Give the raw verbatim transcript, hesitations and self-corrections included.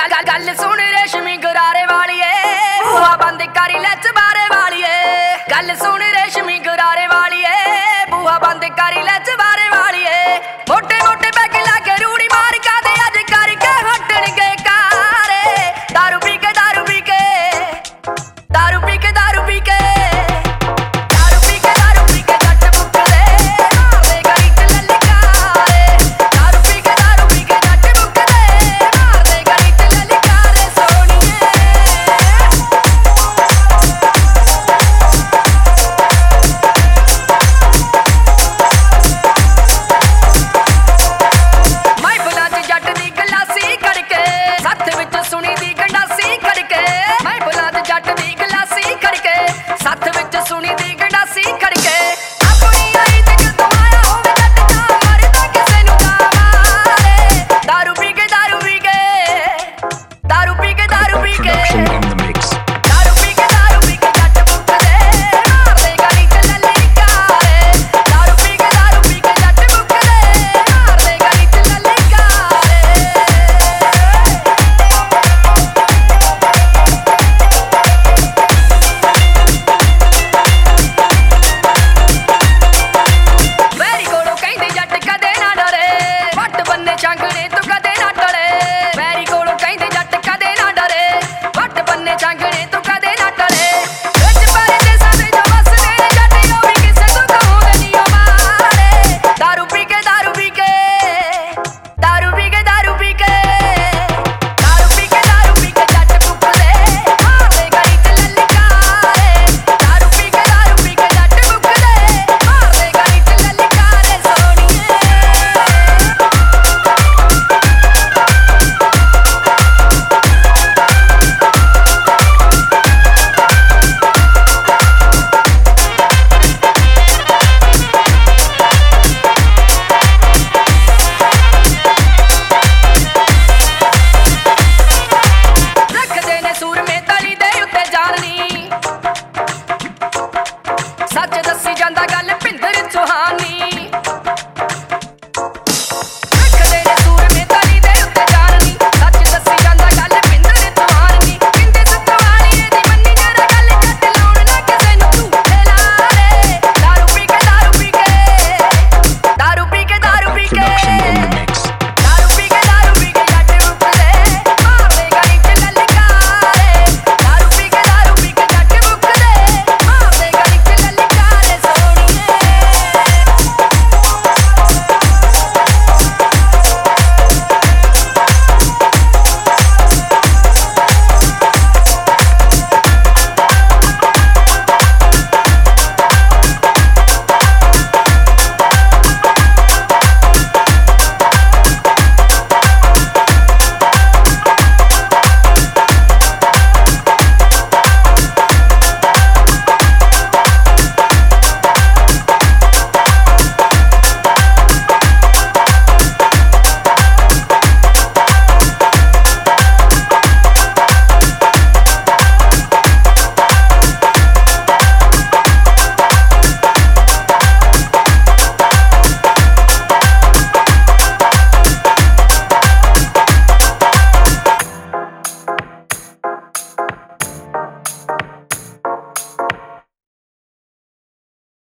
गल गल गल सुन रेशमी गरारे वालिए, बुआ बंद करी ले चबारे वालिए। गल सुन रेशमी गरारे वालिए, बुआ बंद करी ले चबारे वालिए। मोटे मोटे पैग लाके रूड़ी मार का दे अज करके हटणगे कारे। दारू पी के दारू पी के दारू पी के दारू पी के दारू पी के दारू पी के जट मुकदे मारदे गली च ललकारे। दारू पी के दारू पी के जट मुकदे मारदे गली च ललकारे। सोनिए महफिलां च जट दी गलासी करके, सत्थ विच सुनी दी गंडासी करके। महफिलां च जट दी गलासी करके, सत्थ विच सुनी दी गंडासी करके। अपनी आई ते जदों आया होवे जट जा मरदा किसे नूं जा मारे। दारू पी के दारू पी के दारू पी के दारू पी के Production in the mix. दारू पी के दारू पी के जट मुकदे मारदे गली च ललकारे। दारू पी के दारू पी के जट मुकदे मारदे गली च ललकारे। ਵੈਰੀ ਕੋਲੋਂ ਕਹਿੰਦੇ ਜੱਟ ਕਦੇ ਨਾ ਡਰੇ, ਵੱਟ ਬੰਨੇ ਚਾਂਗਣੇ ਤੂੰ ਕਦੇ ਨਾ ਟਲੇ। ਵੈਰੀ ਕੋਲੋਂ ਕਹਿੰਦੇ ਜੱਟ ਕਦੇ ਨਾ ਡਰੇ, ਵੱਟ ਬੰਨੇ ਚਾਂਗਣੇ ਤੂੰ ਕਦੇ ਨਾ ਟਲੇ। ਵਿੱਚ ਪਰਦੇਸਾਂ ਦੇ ਜੋ ਵਸਦੇ ਨੇ ਜੱਟ ਉਹ ਵੀ ਕਿਸੇ ਤੋਂ ਕਹੋਂਦੇ ਨਹੀਂ ਉਹ ਮਾਰੇ। ਦਾਰੂ ਪੀ ਕੇ ਦਾਰੂ ਪੀ ਕੇ ਦਾਰੂ ਪੀ ਕੇ ਦਾਰੂ ਪੀ ਕੇ ਦਾਰੂ ਪੀ ਕੇ ਦਾਰੂ ਪੀ ਕੇ ਜੱਟ ਮੁੱਕਦੇ ਮਾਰਦੇ ਗਲੀ ਚ ਲਲਕਾਰੇ। ਦਾਰੂ ਪੀ ਕੇ ਦਾਰੂ ਪੀ ਕੇ ਜੱਟ ਮੁੱਕਦੇ ਮਾਰਦੇ ਗਲੀ ਚ ਲਲਕਾਰੇ। ਸੋਨੀਏ ਰੱਖਦੇ ਨੇ ਸੂਰਮੇ ਤਲੀ ਦੇ ਉੱਤੇ ਜਾਨਣੀ, ਸੱਚ ਦੱਸੀ ਜਾਂਦਾ ਗੱਲ ਭਿੰਦਰ ਸੁਹਾਨੀ।